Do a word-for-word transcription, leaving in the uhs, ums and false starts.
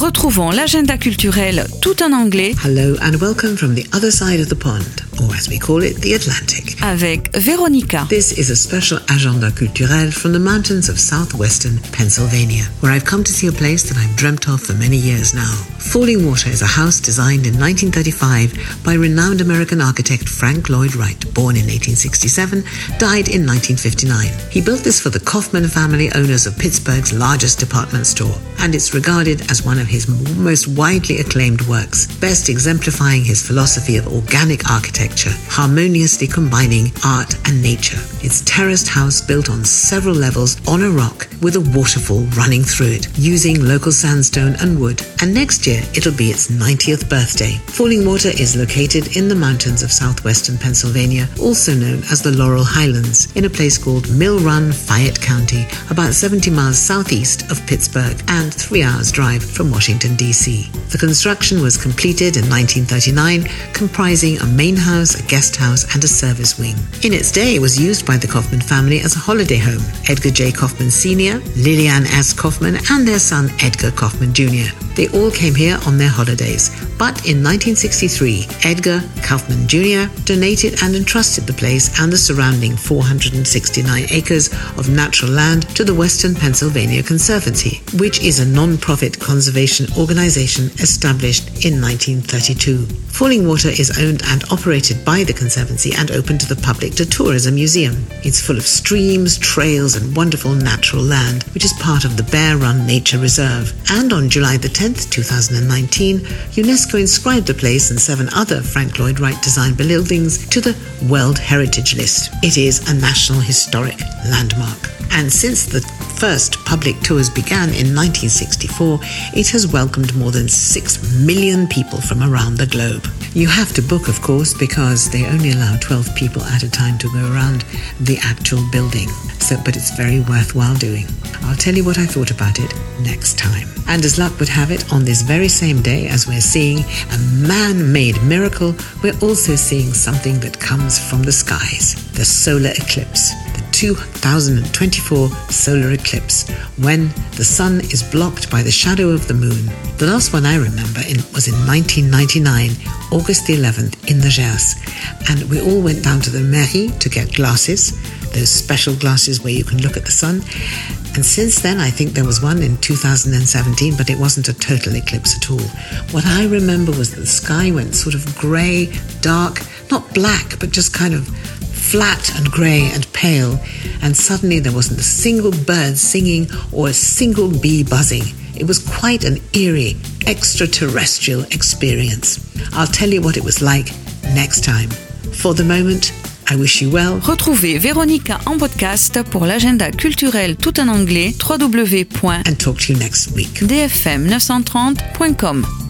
Retrouvons l'agenda culturel tout en anglais. Hello and welcome from the other side of the pond, or as we call it, the Atlantic. Avec Véronica. This is a special agenda culturel from the mountains of southwestern Pennsylvania, where I've come to see a place that I've dreamt of for many years now. Falling Water is a house designed in nineteen thirty-five by renowned American architect Frank Lloyd Wright, born in eighteen sixty-seven, died in nineteen fifty-nine. He built this for the Kaufman family, owners of Pittsburgh's largest department store, and it's regarded as one of his most widely acclaimed works, best exemplifying his philosophy of organic architecture, harmoniously combining art and nature. It's a terraced house built on several levels on a rock with a waterfall running through it, using local sandstone and wood. And next year, it'll be its ninetieth birthday. Falling Water is located in the mountains of southwestern Pennsylvania, also known as the Laurel Highlands, in a place called Mill Run, Fayette County, about seventy miles southeast of Pittsburgh and three hours drive from Washington, D C. The construction was completed in nineteen thirty-nine, comprising a main house, a guest house, and a service wing. In its day, it was used by the Kaufman family as a holiday home. Edgar J. Kaufman Senior, Lillian S. Kaufman, and their son Edgar Kaufman Junior They all came here on their holidays. But in nineteen sixty-three, Edgar Kaufman Junior donated and entrusted the place and the surrounding four hundred sixty-nine acres of natural land to the Western Pennsylvania Conservancy, which is a non-profit conservation organization established in nineteen thirty-two. Falling Water is owned and operated by the Conservancy and open to the public to tour as a museum. It's full of streams, trails, and wonderful natural land, which is part of the Bear Run Nature Reserve. And on July the tenth, two thousand nineteen, UNESCO inscribed the place and seven other Frank Lloyd Wright designed buildings to the World Heritage List. It is a National Historic Landmark. And since the first public tours began in nineteen sixty-four, it has welcomed more than six million people from around the globe. You have to book, of course, because they only allow twelve people at a time to go around the actual building. So, but it's very worthwhile doing. I'll tell you what I thought about it next time. And as luck would have it, on this very same day as we're seeing a man-made miracle, we're also seeing something that comes from the skies, the solar eclipse. two thousand twenty-four solar eclipse, when the sun is blocked by the shadow of the moon. The last one I remember in, was in nineteen ninety-nine, August the eleventh, in the Gers. And we all went down to the mairie to get glasses, those special glasses where you can look at the sun. And since then, I think there was one in two thousand seventeen, but it wasn't a total eclipse at all. What I remember was that the sky went sort of grey, dark, not black, but just kind of flat and grey and pale, and suddenly there wasn't a single bird singing or a single bee buzzing. It was quite an eerie, extraterrestrial experience. I'll tell you what it was like next time. For the moment, I wish you well. Retrouvez Véronica en podcast pour l'agenda culturel tout en anglais, w w w point and talk to you next week. d f m neuf cent trente point com.